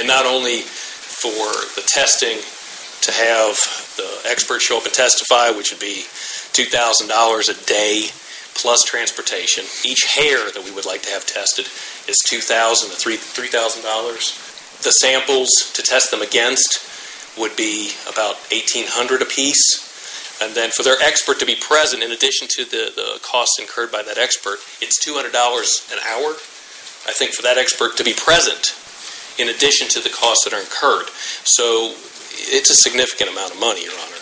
and not only for the testing to have the expert show up and testify, which would be $2,000 a day plus transportation. Each hair that we would like to have tested is $2,000 to $3,000. The samples to test them against would be about $1,800 a piece. And then for their expert to be present, in addition to the costs incurred by that expert, it's $200 an hour. I think for that expert to be present, in addition to the costs that are incurred. So it's a significant amount of money, Your Honor.